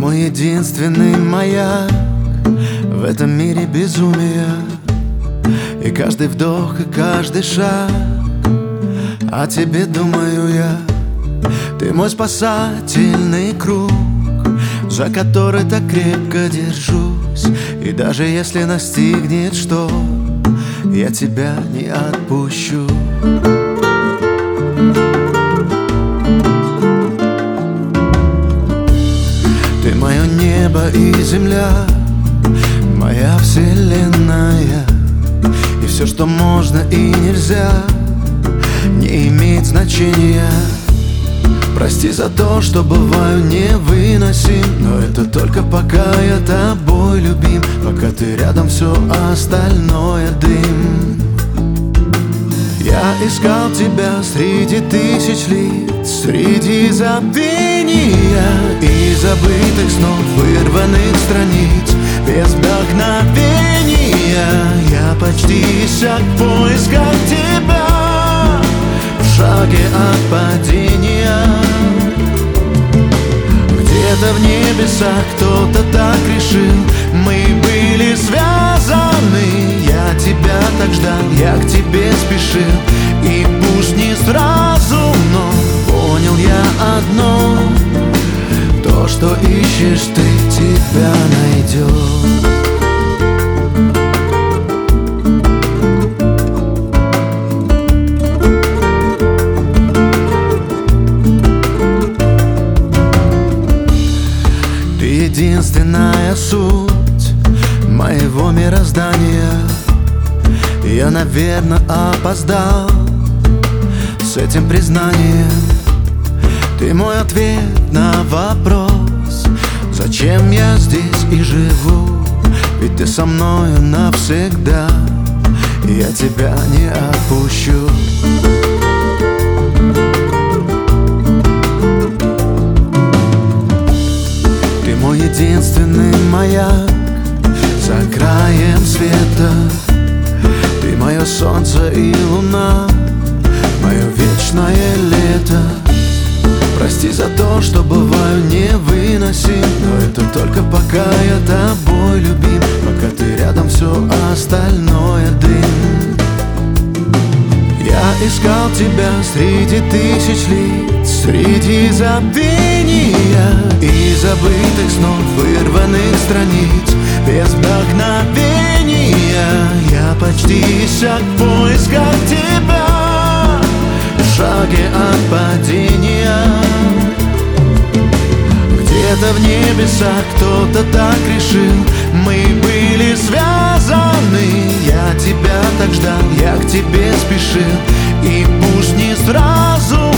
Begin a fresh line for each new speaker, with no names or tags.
мой единственный маяк в этом мире безумия. И каждый вдох, и каждый шаг о тебе думаю я. Ты мой спасательный круг, за который так крепко держусь. И даже если настигнет шторм, я тебя не отпущу. Ты мое небо и земля, моя вселенная. И все, что можно и нельзя, не имеет значения. Прости за то, что бываю невыносим, но это только пока я тобой любим. Пока ты рядом, все остальное дым. Я искал тебя среди тысяч лиц, среди забвения и забытых снов, вырванных страниц, без вдохновения. Я почти иссяк в поисках тебя, в шаге от падения. Где-то в небесах кто-то так решил, мы были связаны. Я тебя так ждал, я к тебе спешил, и пусть не сразу, но понял я одно: то, что ищешь ты, тебя найдет. Единственная суть моего мироздания. Я, наверное, опоздал с этим признанием. Ты мой ответ на вопрос, зачем я здесь и живу. Ведь ты со мною навсегда, и я тебя не отпущу. Мой единственный маяк за краем света. Ты мое солнце и луна, мое вечное лето. Прости за то, что бываю невыносим, но это только пока я тобой любим. Пока ты рядом, все остальное дым. Я искал тебя среди тысяч лиц, среди забвения и забытых снов, вырванных страниц, без вдохновения. Я почти иссяк в поисках тебя, в шаге от падения. Где-то в небесах кто-то так решил, мы были связаны. Я тебя так ждал, я к тебе спешил, и пусть не сразу,